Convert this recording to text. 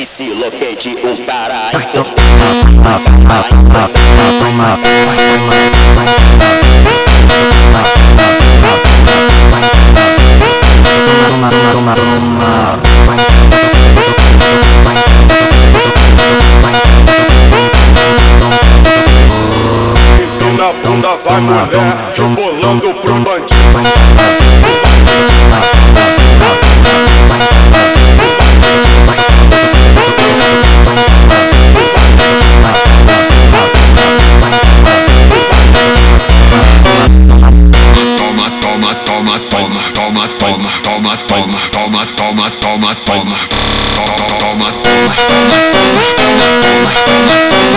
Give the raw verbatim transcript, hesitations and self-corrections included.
M C Loquete, o cara Então toma, toma, toma, na bunda vai mulher, rebolando pro bandido. Toma, toma, toma, toma, toma, toma, toma, toma, toma, toma, toma, toma, toma, toma, toma.